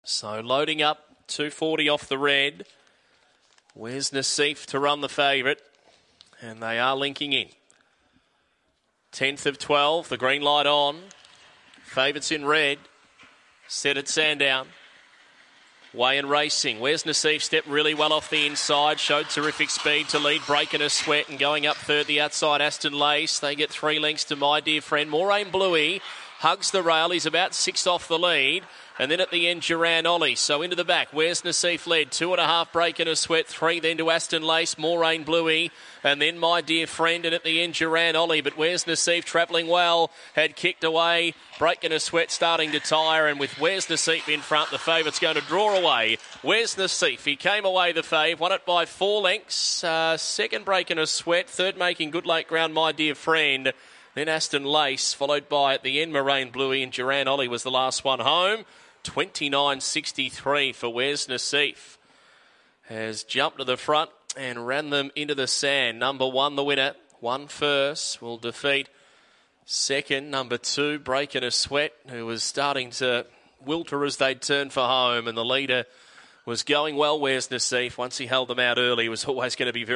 So loading up, 240 off the red. Where's Naseef to run the favourite? And they are linking in. 10th of 12, the green light on. Favourites in red. Set at Sandown. Way and racing. Where's Naseef? Stepped really well off the inside. Showed terrific speed to lead. Breaking a sweat and going up third the outside. Aston Lace. They get 3 lengths to My Dear Friend. Moraine Bluey hugs the rail. He's about 6 off the lead. And then at the end, Duran Ollie. So into the back. Where's Naseef led? 2.5 Breaking a Sweat. 3 then to Aston Lace. Moraine Bluey. And then My Dear Friend. And at the end, Duran Ollie. But Where's Naseef travelling well. Had kicked away. Breaking a Sweat starting to tire. And with Where's Naseef in front, the favourite's going to draw away. Where's Naseef? He came away the fave. Won it by 4 lengths. Second Breaking a Sweat. Third making good late ground, My Dear Friend. Then Aston Lace. Followed by at the end, Moraine Bluey. And Duran Ollie was the last one home. 29.63 for Where's Naseef. Has jumped to the front and ran them into the sand. Number 1, the winner. 1 first will defeat second. Number 2, Breaking a Sweat, who was starting to wilter as they'd turn for home. And the leader was going well, Where's Naseef. Once he held them out early, was always going to be very